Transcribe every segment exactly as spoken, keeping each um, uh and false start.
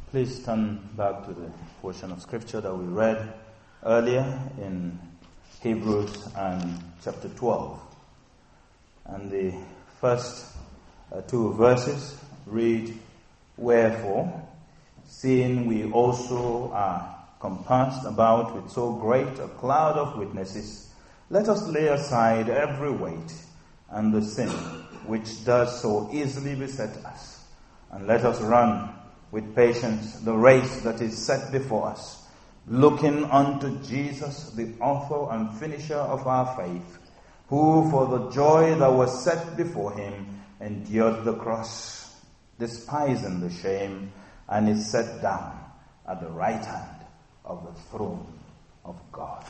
Please turn back to the portion of scripture that we read earlier in Hebrews and chapter twelve. And the first uh, two verses read, "Wherefore, seeing we also are compassed about with so great a cloud of witnesses, let us lay aside every weight and the sin which does so easily beset us, and let us run with patience the race that is set before us, looking unto Jesus, the author and finisher of our faith, who for the joy that was set before him endured the cross, despising the shame, and is set down at the right hand of the throne of God."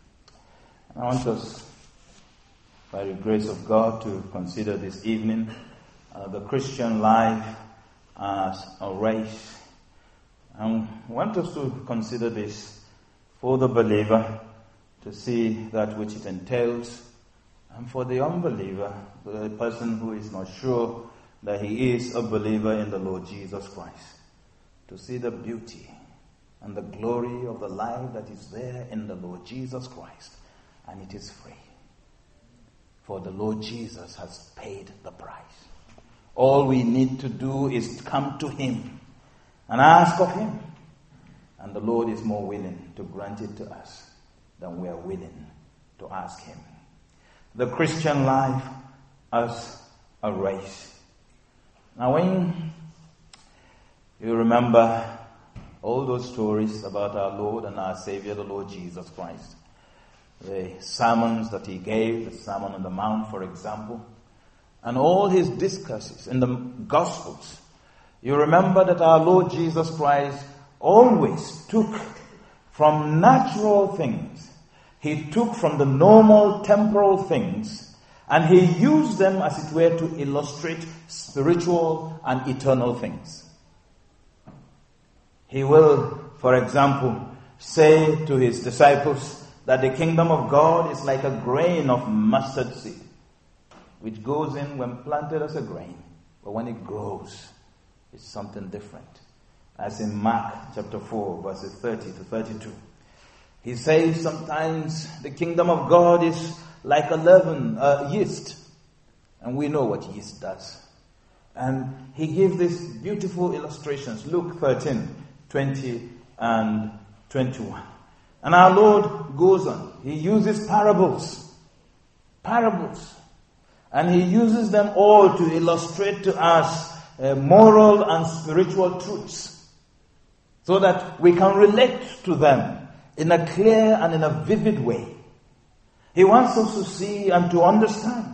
I want us, by the grace of God, to consider this evening uh, the Christian life as a race. And I want us to consider this for the believer, to see that which it entails, and for the unbeliever, the person who is not sure that he is a believer in the Lord Jesus Christ, to see the beauty and the glory of the life that is there in the Lord Jesus Christ. And it is free. For the Lord Jesus has paid the price. All we need to do is come to him and ask of him. And the Lord is more willing to grant it to us than we are willing to ask him. The Christian life as a race. Now when you remember all those stories about our Lord and our Savior, the Lord Jesus Christ, the sermons that he gave, the Sermon on the Mount, for example, and all his discourses in the Gospels, you remember that our Lord Jesus Christ always took from natural things, he took from the normal temporal things, and he used them, as it were, to illustrate spiritual and eternal things. He will, for example, say to his disciples that the kingdom of God is like a grain of mustard seed, which goes in when planted as a grain, but when it grows, it's something different. As in Mark chapter four, verses thirty to thirty-two. He says sometimes the kingdom of God is like a leaven, uh, yeast. And we know what yeast does. And he gives these beautiful illustrations. Luke thirteen, twenty and twenty-one. And our Lord goes on. He uses parables. Parables. And he uses them all to illustrate to us uh, moral and spiritual truths, so that we can relate to them in a clear and in a vivid way. He wants us to see and to understand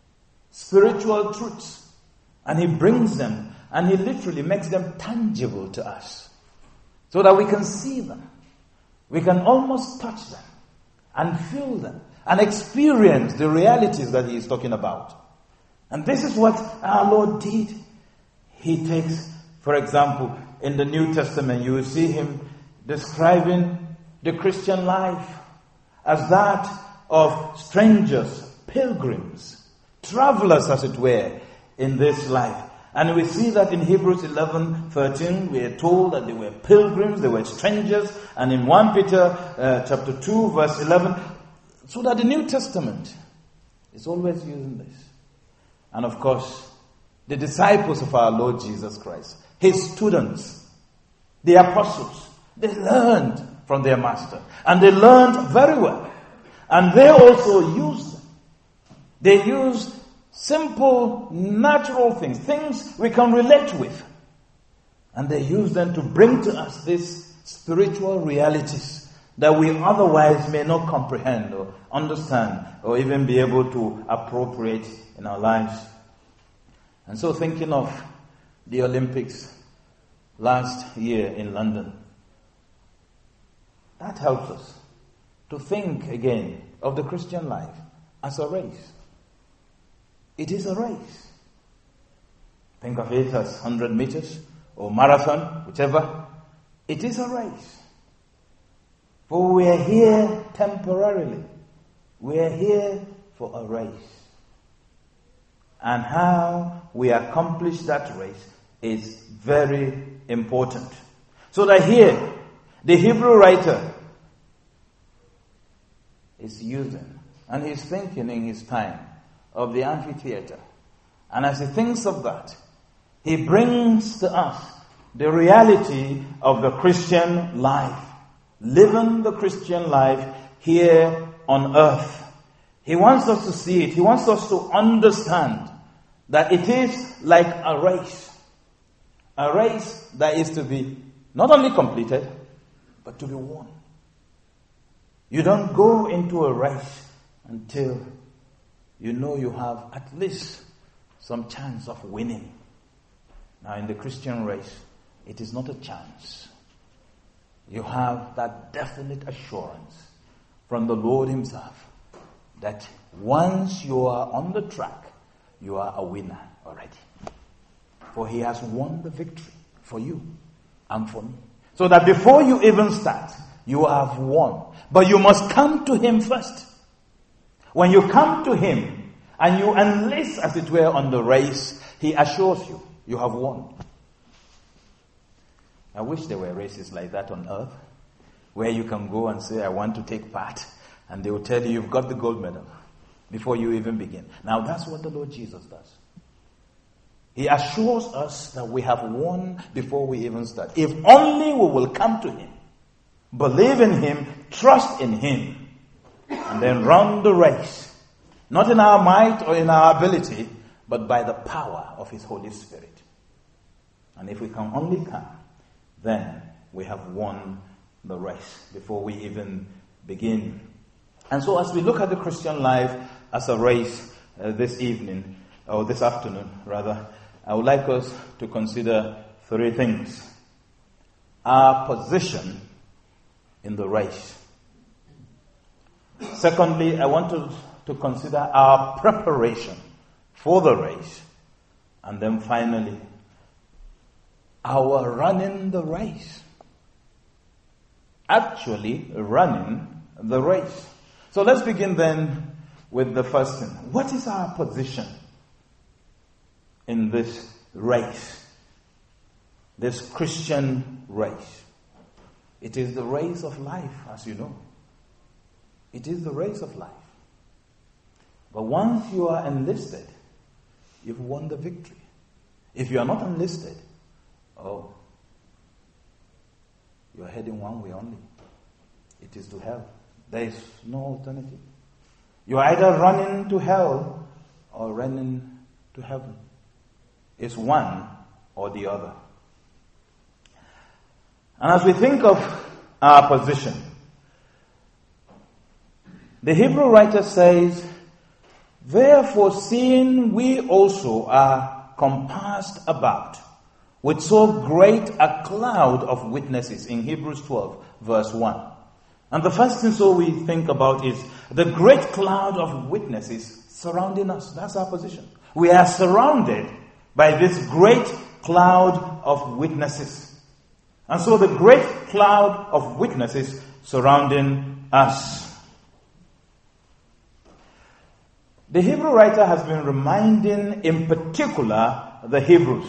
spiritual truths. And he brings them and he literally makes them tangible to us, so that we can see them. We can almost touch them and feel them and experience the realities that he is talking about. And this is what our Lord did. He takes, for example, in the New Testament, you will see him describing the Christian life as that of strangers, pilgrims, travelers, as it were, in this life. And we see that in Hebrews eleven thirteen, we are told that they were pilgrims, they were strangers. And in First Peter uh, chapter two, verse eleven, so that the New Testament is always using this. And of course, the disciples of our Lord Jesus Christ, his students, the apostles, they learned from their master. And they learned very well. And they also used them. They used simple, natural things, things we can relate with. And they use them to bring to us these spiritual realities that we otherwise may not comprehend or understand or even be able to appropriate in our lives. And so thinking of the Olympics last year in London, that helps us to think again of the Christian life as a race. It is a race. Think of it as one hundred meters or marathon, whichever. It is a race. For we are here temporarily. We are here for a race. And how we accomplish that race is very important. So that here, the Hebrew writer is using, and he's thinking in his time of the amphitheater. And as he thinks of that, he brings to us the reality of the Christian life. Living the Christian life here on earth. He wants us to see it. He wants us to understand that it is like a race. A race that is to be not only completed, but to be won. You don't go into a race until you know you have at least some chance of winning. Now in the Christian race, it is not a chance. You have that definite assurance from the Lord himself that once you are on the track, you are a winner already. For he has won the victory for you and for me. So that before you even start, you have won. But you must come to him first. When you come to him and you enlist, as it were, on the race, he assures you, you have won. I wish there were races like that on earth, where you can go and say, I want to take part. And they will tell you, you've got the gold medal before you even begin. Now that's what the Lord Jesus does. He assures us that we have won before we even start. If only we will come to him, believe in him, trust in him, and then run the race. Not in our might or in our ability, but by the power of his Holy Spirit. And if we can only come, then we have won the race before we even begin. And so as we look at the Christian life as a race uh, this evening, or this afternoon rather, I would like us to consider three things. Our position in the race. Secondly, I want to, to consider our preparation for the race. And then finally, our running the race. Actually running the race. So let's begin then with the first thing. What is our position in this race? This Christian race. It is the race of life, as you know. It is the race of life. But once you are enlisted, you've won the victory. If you are not enlisted, oh, you are heading one way only. It is to hell. There is no alternative. You are either running to hell or running to heaven. It's one or the other. And as we think of our position, the Hebrew writer says, therefore seeing we also are compassed about with so great a cloud of witnesses, in Hebrews twelve verse one. And the first thing so we think about is the great cloud of witnesses surrounding us. That's our position. We are surrounded by this great cloud of witnesses. And so the great cloud of witnesses surrounding us. The Hebrew writer has been reminding in particular the Hebrews,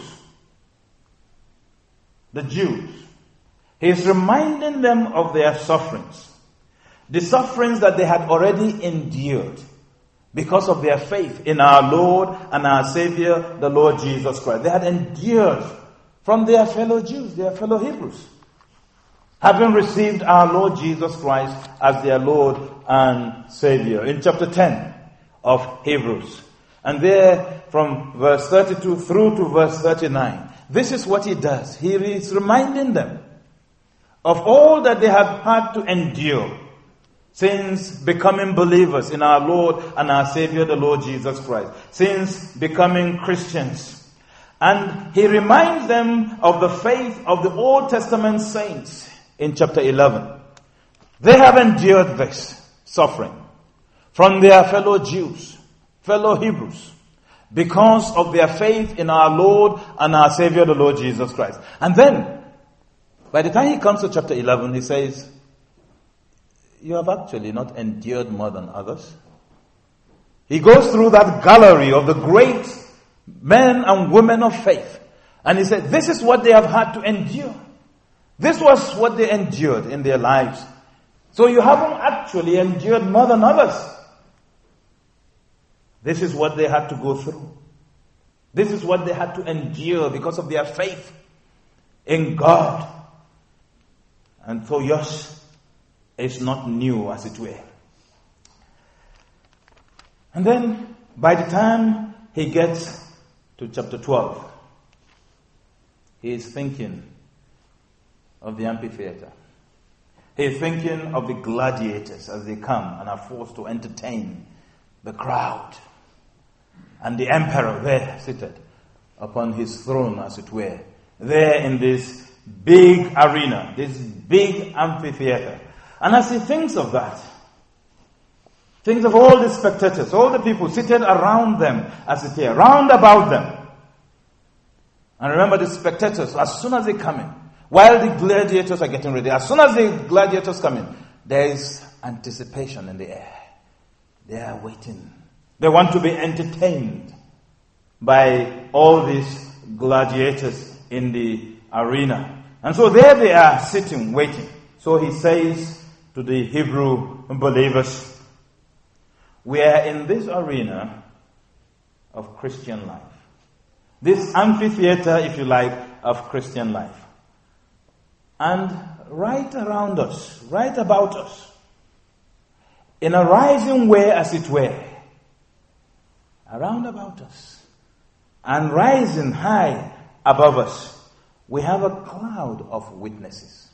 the Jews. He is reminding them of their sufferings. The sufferings that they had already endured because of their faith in our Lord and our Savior, the Lord Jesus Christ. They had endured from their fellow Jews, their fellow Hebrews, having received our Lord Jesus Christ as their Lord and Savior. In chapter ten of Hebrews. And there from verse thirty-two through to verse thirty-nine, this is what he does. He is reminding them of all that they have had to endure since becoming believers in our Lord and our Savior, the Lord Jesus Christ. Since becoming Christians. And he reminds them of the faith of the Old Testament saints in chapter eleven. They have endured this suffering from their fellow Jews, fellow Hebrews, because of their faith in our Lord and our Savior, the Lord Jesus Christ. And then, by the time he comes to chapter eleven, he says, you have actually not endured more than others. He goes through that gallery of the great men and women of faith. And he said, this is what they have had to endure. This was what they endured in their lives. So you haven't actually endured more than others. This is what they had to go through. This is what they had to endure because of their faith in God. And so yours is not new, as it were. And then, by the time he gets to chapter twelve, he is thinking of the amphitheater. He is thinking of the gladiators as they come and are forced to entertain the crowd. And the emperor there seated upon his throne, as it were, there in this big arena, this big amphitheater. And as he thinks of that, thinks of all the spectators, all the people seated around them, as it were, round about them. And remember, the spectators, as soon as they come in, while the gladiators are getting ready, as soon as the gladiators come in, there is anticipation in the air. They are waiting. They want to be entertained by all these gladiators in the arena. And so there they are sitting, waiting. So he says to the Hebrew believers, we are in this arena of Christian life. This amphitheater, if you like, of Christian life. And right around us, right about us, in a rising way, as it were, around about us, and rising high above us, we have a cloud of witnesses.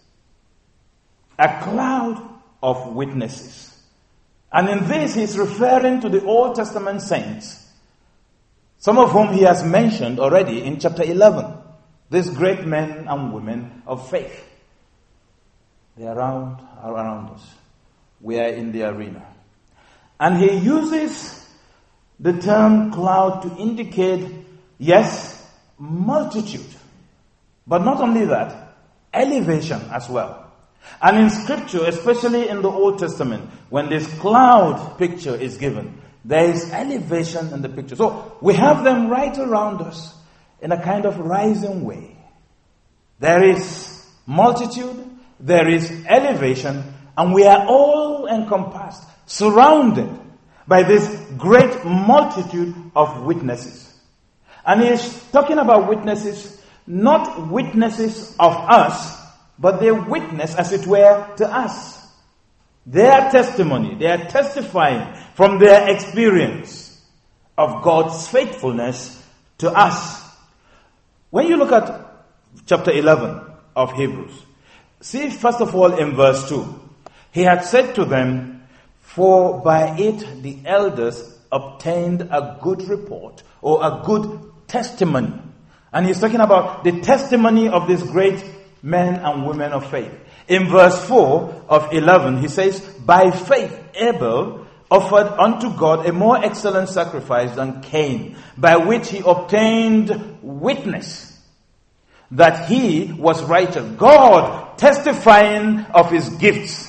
A cloud of witnesses. And in this, he's referring to the Old Testament saints, some of whom he has mentioned already in chapter eleven. These great men and women of faith. They are around, around us. We are in the arena. And he uses the term cloud to indicate, yes, multitude. But not only that, elevation as well. And in Scripture, especially in the Old Testament, when this cloud picture is given, there is elevation in the picture. So we have them right around us in a kind of rising way. There is multitude, there is elevation, and we are all encompassed, surrounded by this great multitude of witnesses. And he is talking about witnesses, not witnesses of us, but they witness, as it were, to us. Their testimony, they are testifying from their experience of God's faithfulness to us. When you look at chapter eleven of Hebrews, see first of all in verse two, he had said to them, for by it the elders obtained a good report, or a good testimony. And he's talking about the testimony of these great men and women of faith. In verse four of eleven, he says, by faith Abel offered unto God a more excellent sacrifice than Cain, by which he obtained witness that he was righteous, God testifying of his gifts.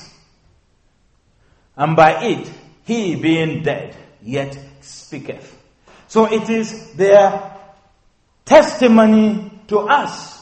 And by it, he being dead, yet speaketh. So it is their testimony to us.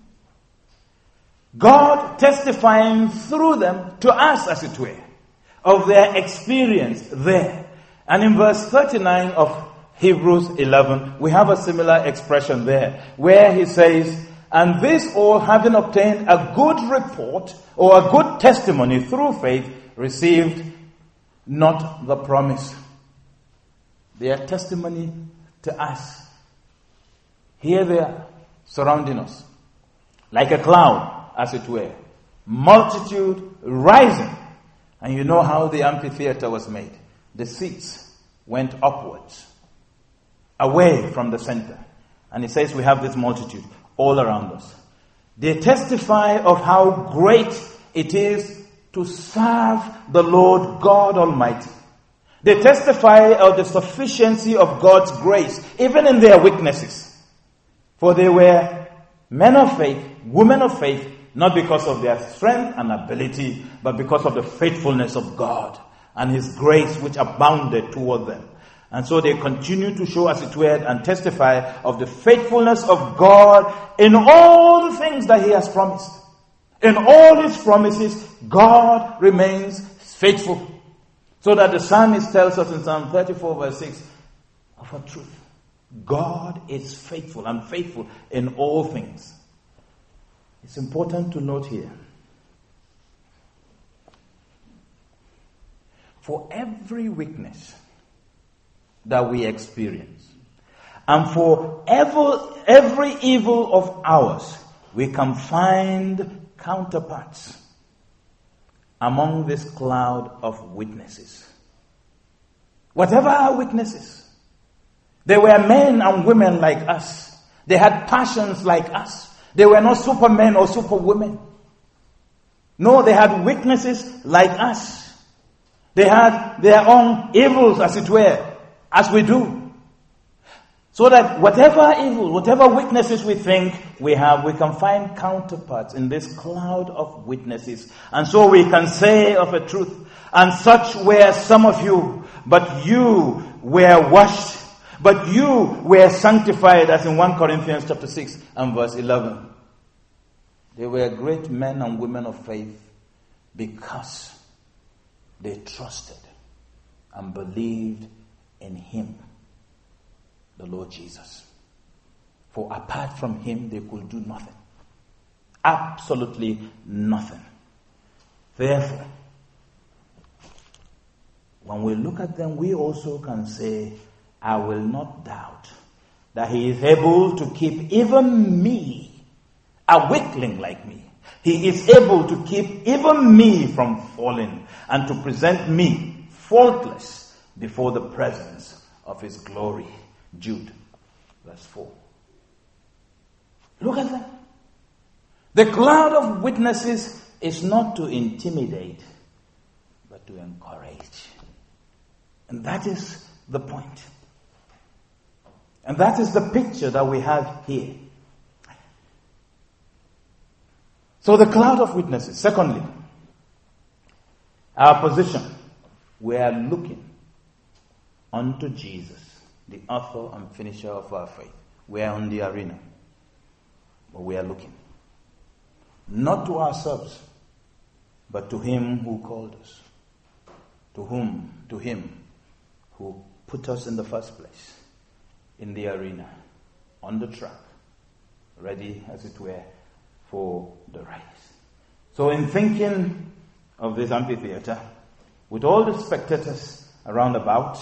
God testifying through them to us, as it were, of their experience there. And in verse thirty-nine of Hebrews eleven, we have a similar expression there, where he says, and this all having obtained a good report, or a good testimony through faith, received not the promise. Their testimony to us. Here they are, surrounding us, like a cloud, as it were. Multitude rising. And you know how the amphitheater was made. The seats went upwards, away from the center. And it says we have this multitude all around us. They testify of how great it is to serve the Lord God Almighty. They testify of the sufficiency of God's grace, even in their weaknesses. For they were men of faith, women of faith, not because of their strength and ability, but because of the faithfulness of God and his grace which abounded toward them. And so they continue to show, as it were, and testify of the faithfulness of God in all the things that he has promised. In all his promises, God remains faithful. So that the psalmist tells us in Psalm thirty-four verse six of a truth. God is faithful and faithful in all things. It's important to note here. For every weakness that we experience, and for every, every evil of ours, we can find counterparts among this cloud of witnesses. Whatever our weaknesses, they were men and women like us. They had passions like us. They were not supermen or superwomen. No, they had weaknesses like us. They had their own evils, as it were, as we do. So that whatever evil, whatever weaknesses we think we have, we can find counterparts in this cloud of witnesses. And so we can say of a truth, and such were some of you, but you were washed, but you were sanctified, as in First Corinthians chapter six and verse eleven. They were great men and women of faith because they trusted and believed in him, the Lord Jesus. For apart from him, they could do nothing. Absolutely nothing. Therefore, when we look at them, we also can say, I will not doubt that he is able to keep even me, a weakling like me. He is able to keep even me from falling and to present me faultless before the presence of his glory. Jude, verse four. Look at that. The cloud of witnesses is not to intimidate, but to encourage. And that is the point. And that is the picture that we have here. So the cloud of witnesses. Secondly, our position. We are looking unto Jesus, the author and finisher of our faith. We are on the arena, but we are looking. Not to ourselves, but to him who called us. To whom? To him who put us in the first place, in the arena, on the track, ready, as it were, for the race. So in thinking of this amphitheater, with all the spectators around about,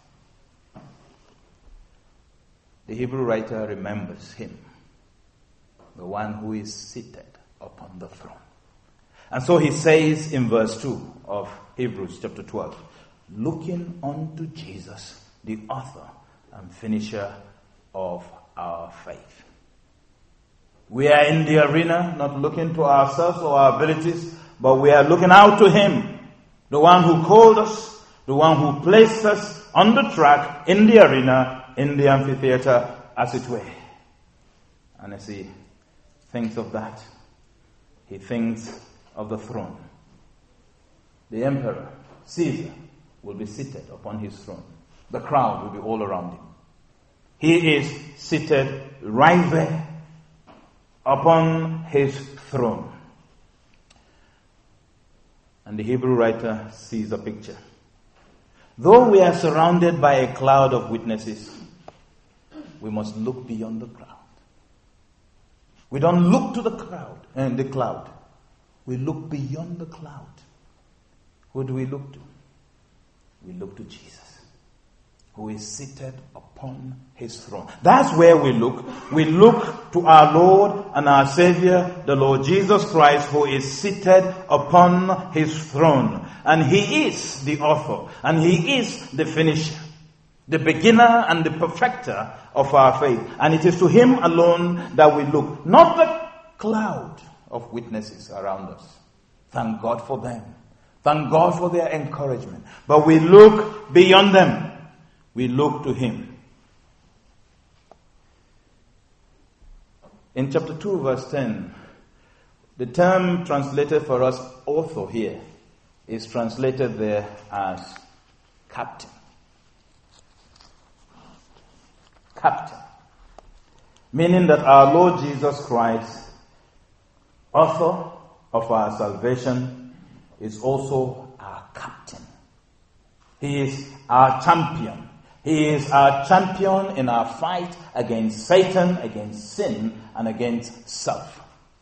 the Hebrew writer remembers him, the one who is seated upon the throne. And so he says in verse two of Hebrews chapter twelve, looking unto Jesus, the author and finisher of our faith. We are in the arena, not looking to ourselves or our abilities, but we are looking out to him, the one who called us, the one who placed us on the track, in the arena, in the amphitheater, as it were. And as he thinks of that, he thinks of the throne. The emperor, Caesar, will be seated upon his throne. The crowd will be all around him. He is seated right there upon his throne. And the Hebrew writer sees a picture. Though we are surrounded by a cloud of witnesses, we must look beyond the crowd. We don't look to the crowd and the cloud. We look beyond the cloud. Who do we look to? We look to Jesus, who is seated upon his throne. That's where we look. We look to our Lord and our Savior, the Lord Jesus Christ, who is seated upon his throne. And he is the author, and he is the finisher, the beginner and the perfecter of our faith. And it is to him alone that we look, not the cloud of witnesses around us. Thank God for them. Thank God for their encouragement. But we look beyond them. We look to him. In chapter two, verse ten, the term translated for us, author, here, is translated there as captain. Captain. Meaning that our Lord Jesus Christ, author of our salvation is also our captain. He is our champion. He is our champion in our fight against Satan, against sin, and against self.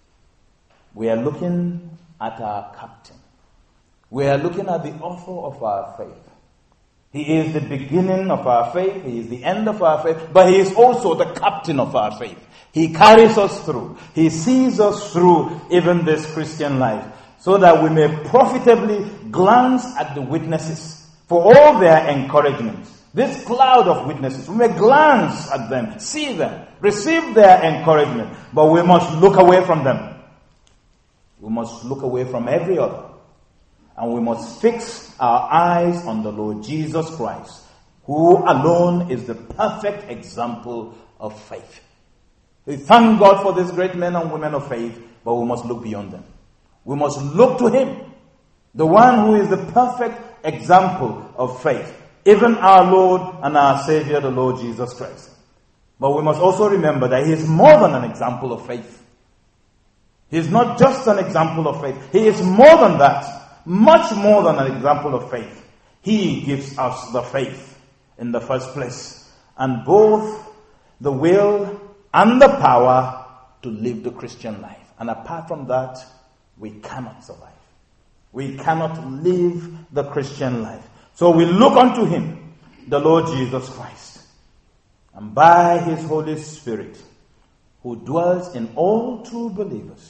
We are looking at our captain. We are looking at the author of our faith. He is the beginning of our faith. He is the end of our faith. But he is also the captain of our faith. He carries us through. He sees us through even this Christian life, so that we may profitably glance at the witnesses for all their encouragements. This cloud of witnesses, we may glance at them, see them, receive their encouragement, but we must look away from them. We must look away from every other. And we must fix our eyes on the Lord Jesus Christ, who alone is the perfect example of faith. We thank God for these great men and women of faith, but we must look beyond them. We must look to Him, the one who is the perfect example of faith, even our Lord and our Savior, the Lord Jesus Christ. But we must also remember that He is more than an example of faith. He is not just an example of faith. He is more than that, much more than an example of faith. He gives us the faith in the first place, and both the will and the power to live the Christian life. And apart from that, we cannot survive. We cannot live the Christian life. So we look unto Him, the Lord Jesus Christ. And by His Holy Spirit, who dwells in all true believers,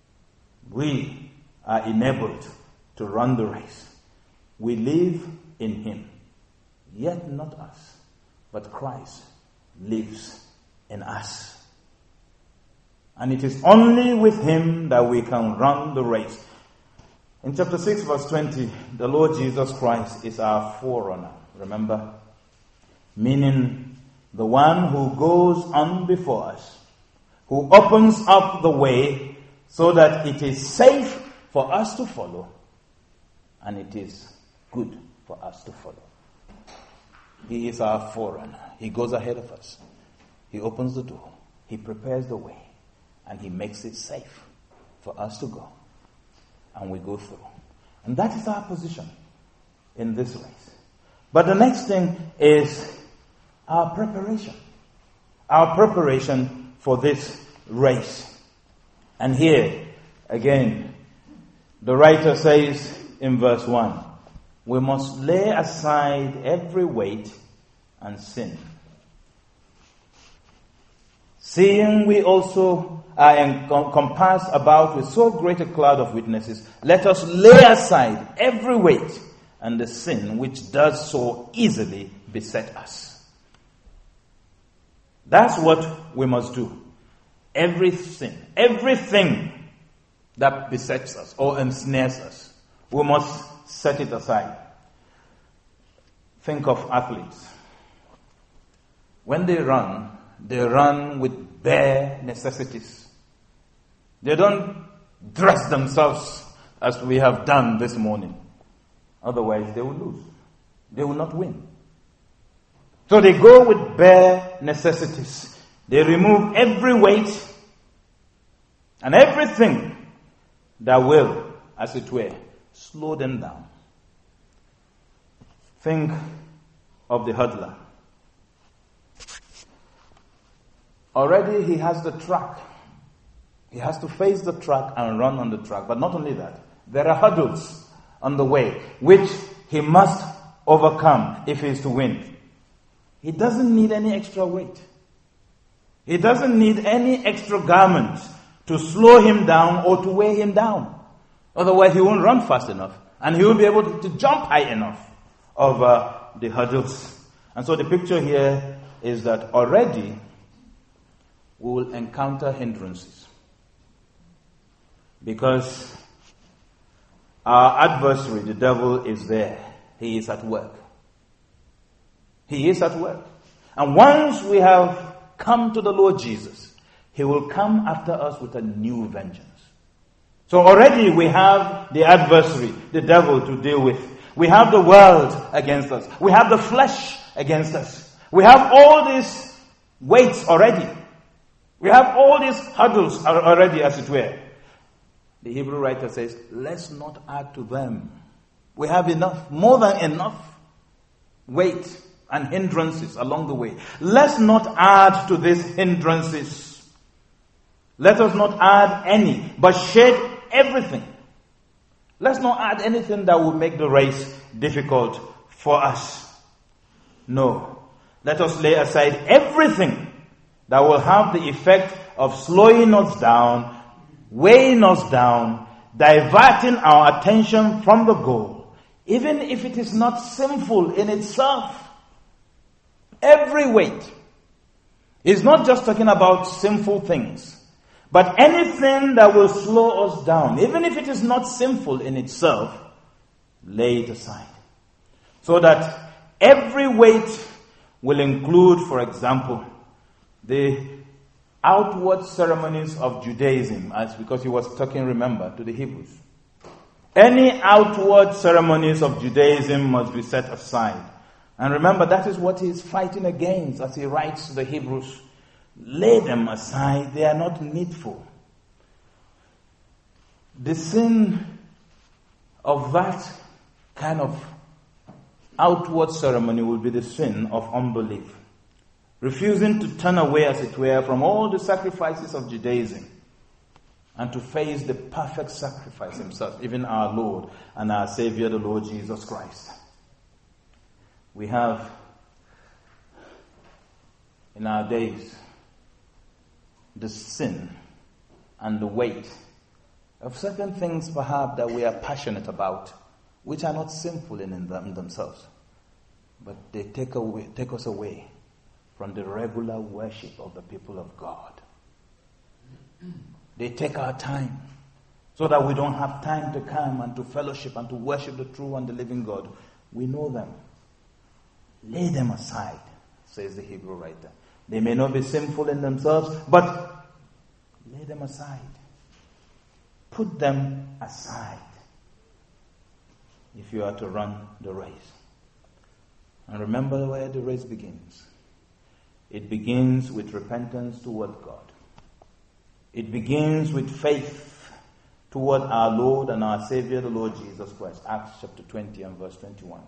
we are enabled to run the race. We live in Him. Yet not us, but Christ lives in us. And it is only with Him that we can run the race. In chapter six, verse twenty, the Lord Jesus Christ is our forerunner. Remember? Meaning the one who goes on before us, who opens up the way so that it is safe for us to follow, and it is good for us to follow. He is our forerunner. He goes ahead of us. He opens the door. He prepares the way. And He makes it safe for us to go. And we go through. And that is our position in this race. But the next thing is our preparation. Our preparation for this race. And here, again, the writer says in verse one, we must lay aside every weight and sin. Seeing we also are encompassed about with so great a cloud of witnesses, let us lay aside every weight and the sin which does so easily beset us. That's what we must do. Every sin, everything that besets us or ensnares us, we must set it aside. Think of athletes. When they run, they run with bare necessities. They don't dress themselves as we have done this morning. Otherwise, they will lose. They will not win. So they go with bare necessities. They remove every weight and everything that will, as it were, slow them down. Think of the hurdler. Already he has the track. He has to face the track and run on the track. But not only that, there are hurdles on the way which he must overcome if he is to win. He doesn't need any extra weight. He doesn't need any extra garments to slow him down or to weigh him down. Otherwise he won't run fast enough and he won't be able to, to jump high enough over the hurdles. And so the picture here is that already we will encounter hindrances. Because our adversary, the devil, is there. He is at work. He is at work. And once we have come to the Lord Jesus, He will come after us with a new vengeance. So already we have the adversary, the devil, to deal with. We have the world against us. We have the flesh against us. We have all these weights already. We have all these hurdles already, as it were. the Hebrew writer says, let's not add to them. We have enough, more than enough weight and hindrances along the way. Let's not add to these hindrances. Let us not add any, but shed everything. Let's not add anything that will make the race difficult for us. No. Let us lay aside everything that will have the effect of slowing us down, weighing us down, diverting our attention from the goal, even if it is not sinful in itself. Every weight is not just talking about sinful things, but anything that will slow us down, even if it is not sinful in itself, lay it aside. So that every weight will include, for example, the outward ceremonies of Judaism, as because he was talking, remember, to the Hebrews. Any outward ceremonies of Judaism must be set aside. And remember, that is what he is fighting against as he writes to the Hebrews. Lay them aside, they are not needful. The sin of that kind of outward ceremony will be the sin of unbelief. Refusing to turn away, as it were, from all the sacrifices of Judaism and to face the perfect sacrifice himself, even our Lord and our Savior, the Lord Jesus Christ. We have, in our days, the sin and the weight of certain things perhaps that we are passionate about, which are not sinful in them themselves, but they take away, take us away from the regular worship of the people of God. They take our time so that we don't have time to come and to fellowship and to worship the true and the living God. We know them. Lay them aside, says the Hebrew writer. They may not be sinful in themselves, but lay them aside. Put them aside if you are to run the race. And remember where the race begins. It begins with repentance toward God. It begins with faith toward our Lord and our Savior, the Lord Jesus Christ. Acts chapter twenty and verse twenty-one.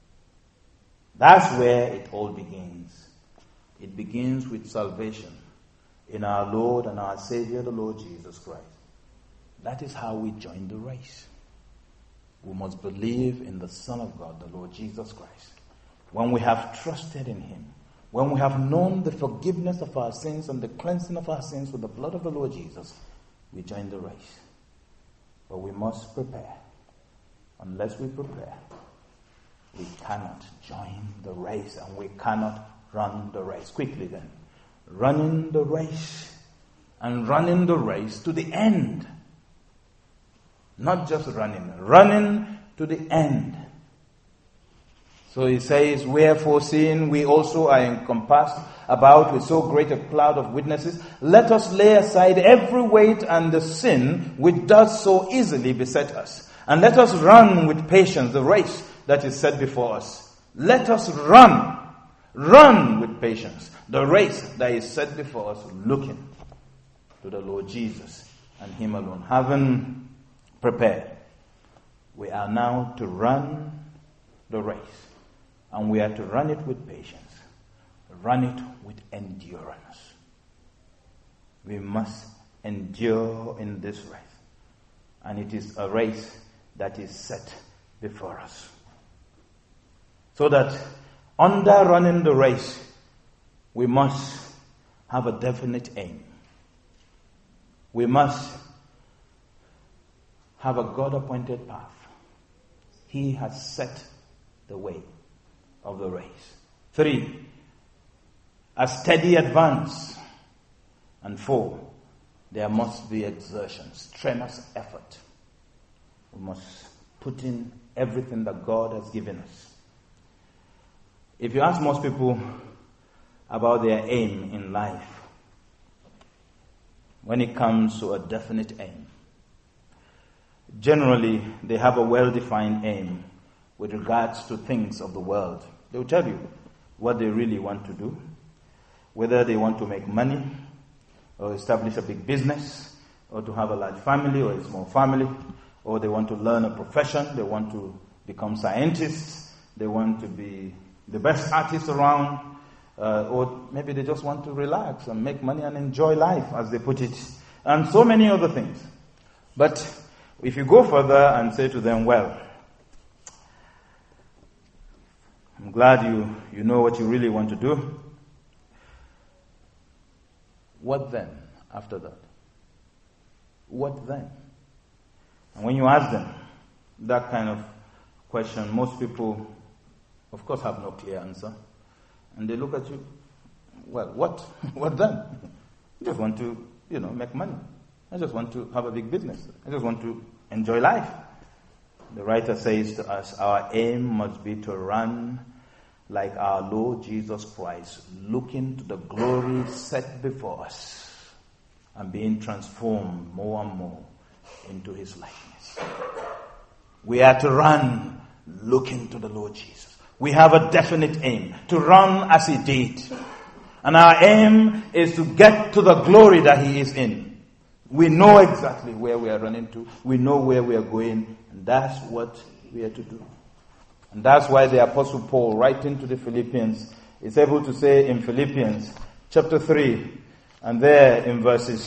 That's where it all begins. It begins with salvation in our Lord and our Savior, the Lord Jesus Christ. That is how we join the race. We must believe in the Son of God, the Lord Jesus Christ. When we have trusted in Him, when we have known the forgiveness of our sins and the cleansing of our sins with the blood of the Lord Jesus, we join the race. But we must prepare. Unless we prepare, we cannot join the race and we cannot run the race. Quickly then. Running the race and running the race to the end. Not just running, running to the end. So he says, wherefore seeing we also are encompassed about with so great a cloud of witnesses, let us lay aside every weight and the sin which does so easily beset us. And let us run with patience the race that is set before us. Let us run, run with patience the race that is set before us, looking to the Lord Jesus and Him alone. Having prepared, we are now to run the race. And we are to run it with patience. Run it with endurance. We must endure in this race. And it is a race that is set before us. So that under running the race, we must have a definite aim. We must have a God-appointed path. He has set the way of the race. Three, a steady advance. And four, there must be exertion, strenuous effort. We must put in everything that God has given us. If you ask most people about their aim in life, when it comes to a definite aim, generally they have a well-defined aim with regards to things of the world. They will tell you what they really want to do, whether they want to make money, or establish a big business, or to have a large family or a small family, or they want to learn a profession, they want to become scientists, they want to be the best artists around, uh, or maybe they just want to relax and make money and enjoy life, as they put it, and so many other things. But if you go further and say to them, well, I'm glad you, you know what you really want to do. What then after that? What then? And when you ask them that kind of question, most people, of course, have no clear answer. And they look at you, well, what? What then? I just want to, you know, make money. I just want to have a big business. I just want to enjoy life. The writer says to us, our aim must be to run like our Lord Jesus Christ, looking to the glory set before us and being transformed more and more into his likeness. We are to run looking to the Lord Jesus. We have a definite aim, to run as he did. And our aim is to get to the glory that he is in. We know exactly where we are running to. We know where we are going. And that's what we are to do. And that's why the Apostle Paul, writing to the Philippians, is able to say in Philippians chapter three, and there in verses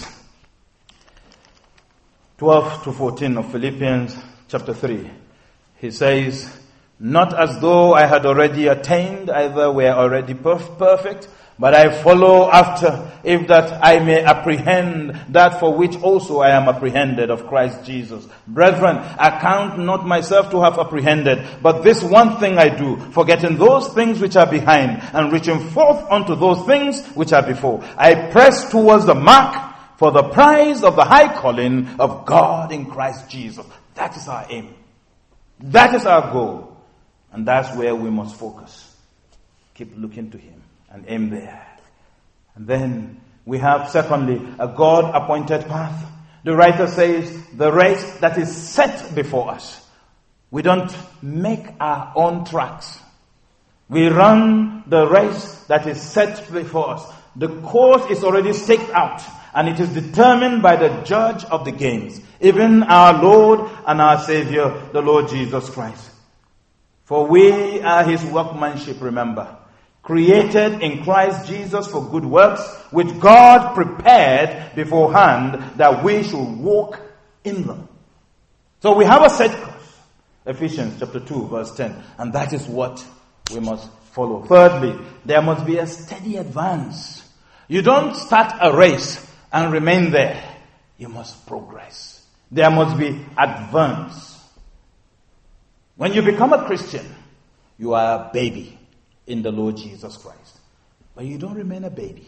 twelve to fourteen of Philippians chapter three, he says, not as though I had already attained, either were already perf- perfect, but I follow after, if that I may apprehend that for which also I am apprehended of Christ Jesus. Brethren, I count not myself to have apprehended, but this one thing I do, forgetting those things which are behind, and reaching forth unto those things which are before. I press towards the mark for the prize of the high calling of God in Christ Jesus. That is our aim. That is our goal. And that's where we must focus. Keep looking to him and aim there. And then we have, secondly, a God-appointed path. The writer says, the race that is set before us. We don't make our own tracks. We run the race that is set before us. The course is already staked out, and it is determined by the judge of the games, even our Lord and our Savior, the Lord Jesus Christ. For we are his workmanship, remember, created in Christ Jesus for good works, which God prepared beforehand that we should walk in them. So we have a set course. Ephesians chapter two, verse ten. And that is what we must follow. Thirdly, there must be a steady advance. You don't start a race and remain there. You must progress. There must be advance. When you become a Christian, you are a baby in the Lord Jesus Christ. But you don't remain a baby.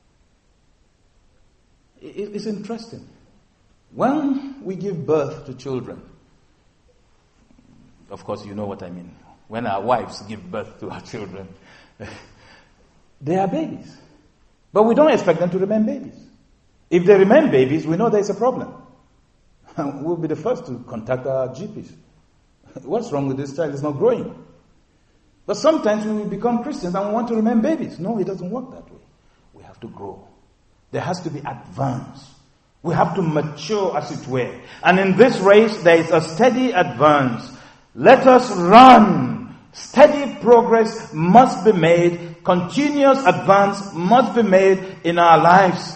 It's interesting. When we give birth to children, of course you know what I mean. When our wives give birth to our children, they are babies. But we don't expect them to remain babies. If they remain babies, we know there's a problem. We'll be the first to contact our G Ps. What's wrong with this child? It's not growing. But sometimes we become Christians and we want to remain babies. No, it doesn't work that way. We have to grow. There has to be advance. We have to mature, as it were. And in this race, there is a steady advance. Let us run. Steady progress must be made. Continuous advance must be made in our lives.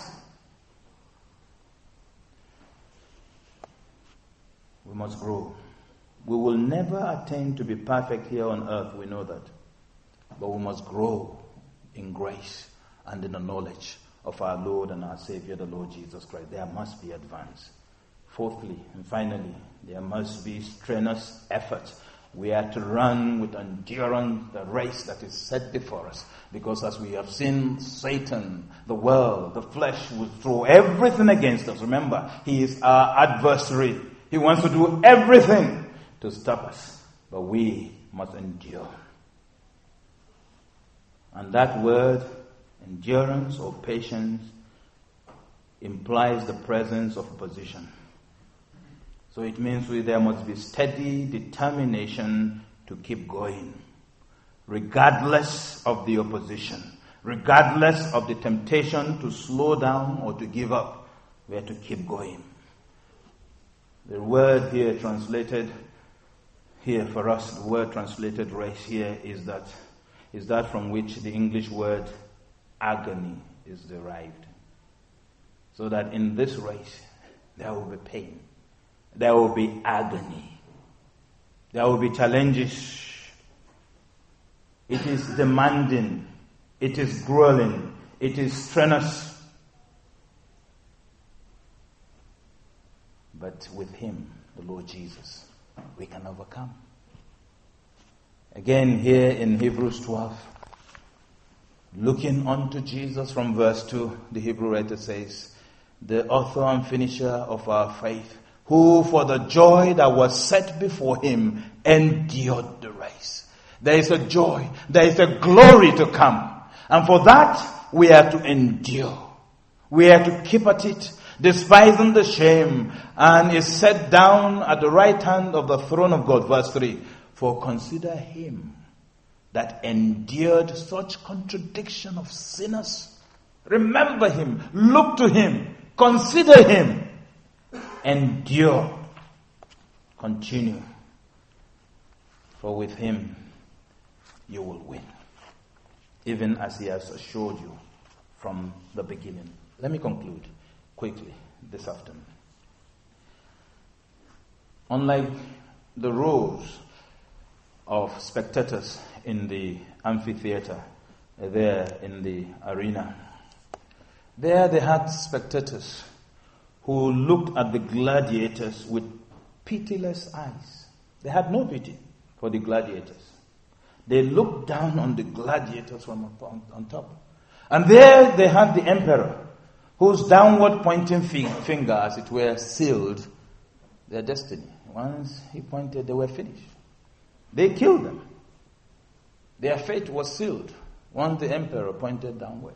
We must grow. We will never attain to be perfect here on earth, we know that. But we must grow in grace and in the knowledge of our Lord and our Savior, the Lord Jesus Christ. There must be advance. Fourthly and finally, there must be strenuous effort. We are to run with endurance the race that is set before us. Because as we have seen, Satan, the world, the flesh will throw everything against us. Remember, he is our adversary. He wants to do everything to stop us, but we must endure. And that word, endurance or patience, implies the presence of opposition. So it means we, there must be steady determination to keep going, regardless of the opposition, regardless of the temptation to slow down or to give up. We have to keep going. The word here translated here for us, the word translated race here is that is that from which the English word agony is derived. So that in this race there will be pain, there will be agony, there will be challenges. It is demanding, it is grueling, it is strenuous. But with him, the Lord Jesus, we can overcome. Again, here in Hebrews twelve, looking unto Jesus from verse two, the Hebrew writer says, the author and finisher of our faith, who for the joy that was set before him endured the race. There is a joy, there is a glory to come. And for that, we have to endure. We have to keep at it, despising the shame, and is set down at the right hand of the throne of God. Verse three, for consider him that endured such contradiction of sinners. Remember him, look to him, consider him, endure, continue. For with him you will win, even as he has assured you from the beginning. Let me conclude quickly this afternoon. Unlike the rows of spectators in the amphitheater, there in the arena, there they had spectators who looked at the gladiators with pitiless eyes. They had no pity for the gladiators. They looked down on the gladiators from on, on top. And there they had the emperor, whose downward pointing finger, as it were, sealed their destiny. Once he pointed, they were finished. They killed them. Their fate was sealed once the emperor pointed downward.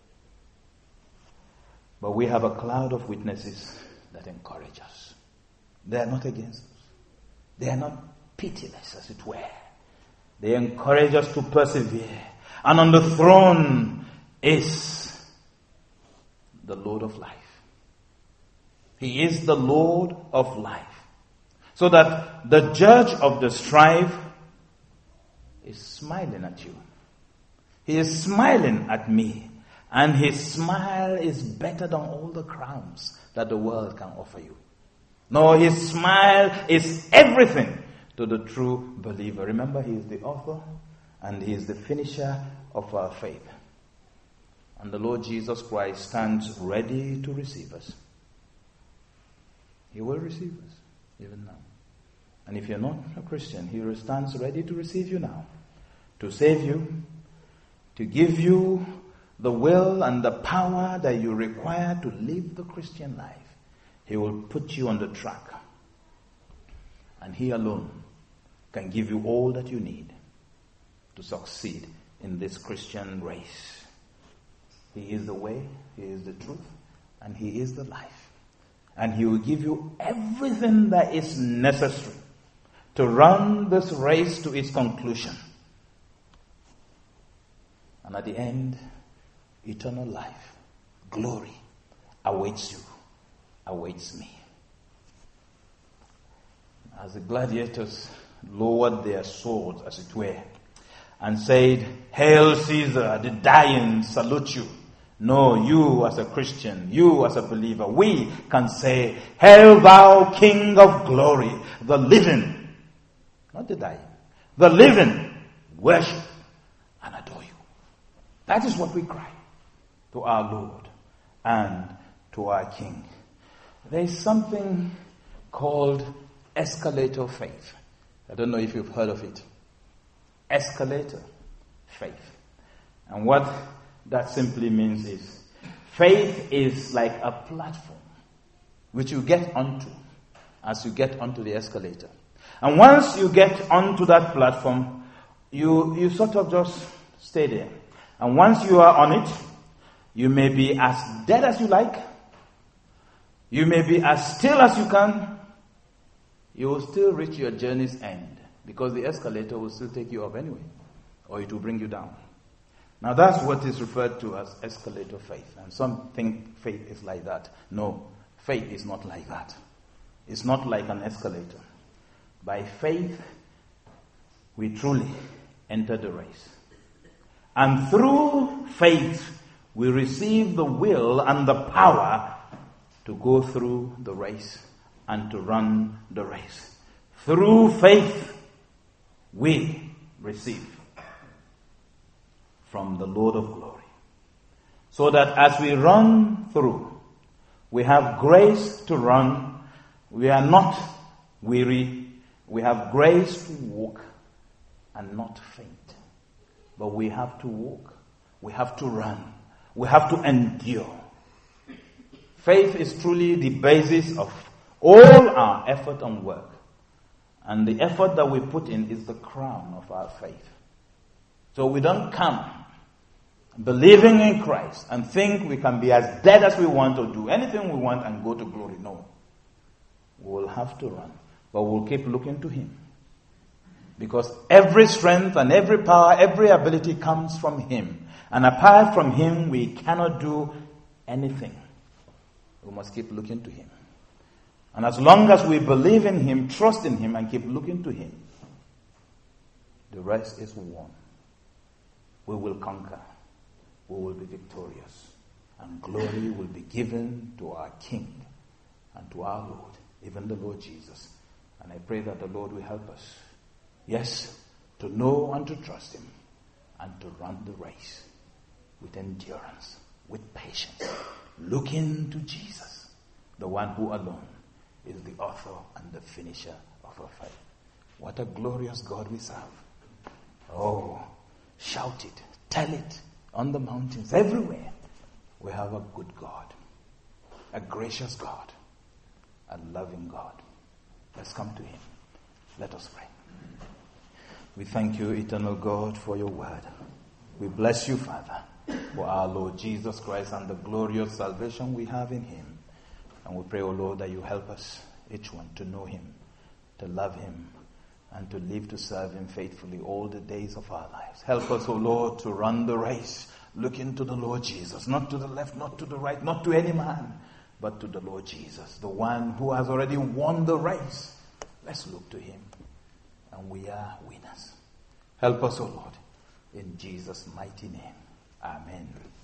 But we have a cloud of witnesses that encourage us. They are not against us. They are not pitiless, as it were. They encourage us to persevere. And on the throne is the Lord of life. He is the Lord of life. So that the judge of the strife is smiling at you. He is smiling at me. And his smile is better than all the crowns that the world can offer you. No, his smile is everything to the true believer. Remember, he is the author and he is the finisher of our faith. And the Lord Jesus Christ stands ready to receive us. He will receive us even now. And if you're not a Christian, he stands ready to receive you now, to save you, to give you the will and the power that you require to live the Christian life. He will put you on the track. And he alone can give you all that you need to succeed in this Christian race. He is the way, he is the truth, and he is the life. And he will give you everything that is necessary to run this race to its conclusion. And at the end, eternal life, glory awaits you, awaits me. As the gladiators lowered their swords, as it were, and said, "Hail Caesar, the dying salute you." No, you as a Christian, you as a believer, we can say, "Hail thou King of glory, the living," not the dying, the living, worship and adore you. That is what we cry to our Lord and to our King. There is something called escalator faith. I don't know if you've heard of it. Escalator faith. And what that simply means is, faith is like a platform which you get onto as you get onto the escalator. And once you get onto that platform, you, you sort of just stay there. And once you are on it, you may be as dead as you like. You may be as still as you can. You will still reach your journey's end, because the escalator will still take you up anyway, or it will bring you down. Now that's what is referred to as escalator faith. And some think faith is like that. No, faith is not like that. is not like an escalator. By faith, we truly enter the race. And through faith, we receive the will and the power to go through the race and to run the race. Through faith, we receive from the Lord of glory. So that as we run through, we have grace to run. We are not weary. We have grace to walk and not faint. But we have to walk. We have to run. We have to endure. Faith is truly the basis of all our effort and work. And the effort that we put in is the crown of our faith. So we don't come believing in Christ and think we can be as dead as we want or do anything we want and go to glory. No. We will have to run. But we'll keep looking to Him. Because every strength and every power, every ability comes from Him. And apart from Him, we cannot do anything. We must keep looking to Him. And as long as we believe in Him, trust in Him, and keep looking to Him, the rest is won. We will conquer. We will be victorious. And glory will be given to our King and to our Lord, even the Lord Jesus. And I pray that the Lord will help us, yes, to know and to trust Him, and to run the race with endurance, with patience, looking to Jesus, the one who alone is the author and the finisher of our faith. What a glorious God we serve. Oh, shout it, tell it on the mountains, everywhere. We have a good God, a gracious God, a loving God. Let's come to Him. Let us pray. We thank You, eternal God, for Your word. We bless You, Father, for our Lord Jesus Christ and the glorious salvation we have in Him. And we pray, O Lord, that You help us, each one, to know Him, to love Him, and to live to serve Him faithfully all the days of our lives. Help us, O Lord, to run the race, looking to the Lord Jesus, not to the left, not to the right, not to any man, but to the Lord Jesus, the one who has already won the race. Let's look to Him, and we are winners. Help us, O Lord, in Jesus' mighty name. Amen.